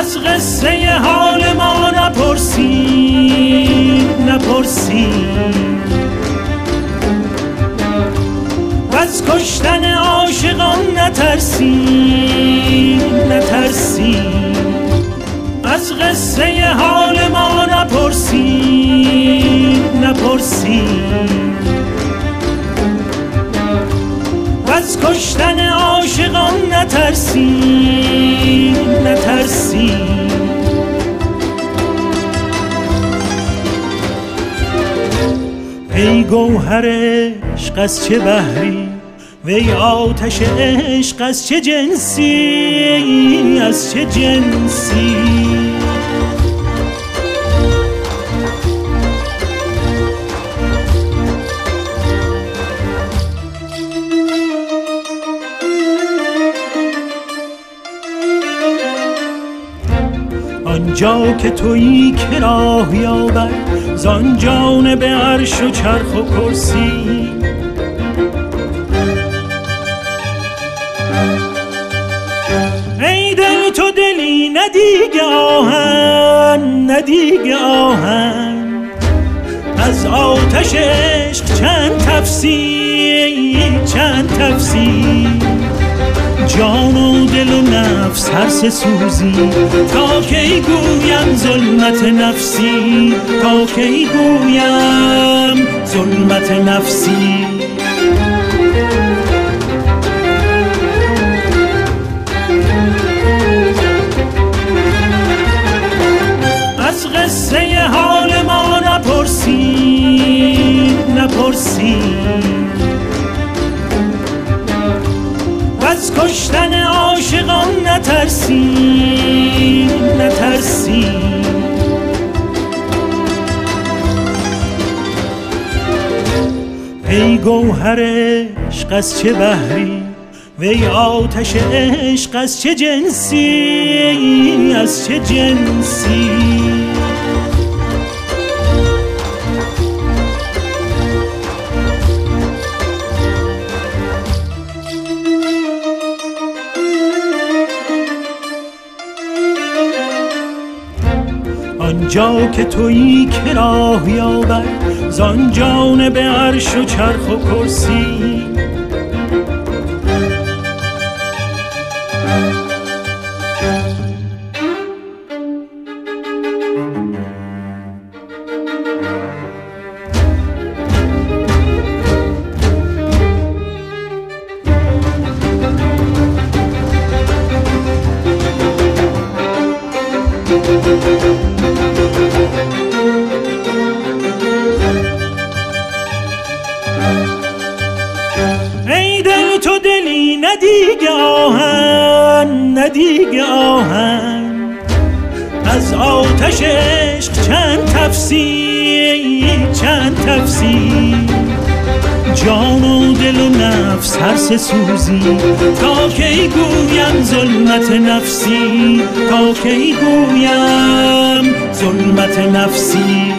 از قصه حال ما نپرسی و از کشتن عاشقان نترسی از قصه حال ما نپرسی و از کشتن عاشقان نترسی ای گوهر عشق از چه بحری وی آتش عشق از چه جنسی آنجا که تویی که راه یابد زان جانب عرش و چرخ و کرسی ای دل تو دلی ندیگ آهن از آتش عشق چند تفسیر جان و دل و نفس هر سه سوزی تا کی گویم ظلمت نفسی از قصه حال ما نپرسی و از کشتن عاشقان نترسی ای گوهر عشق از چه بحری وی آتش عشق از چه جنسی آنجا که تویی که راه یابد زان جانب عرش و چرخ و کرسی ای دل تو دلی ندیگ آهن از آتش عشق چند تفسیر جان و دل و نفس هر سه سوزی تا کی گویم ظلمت نفسی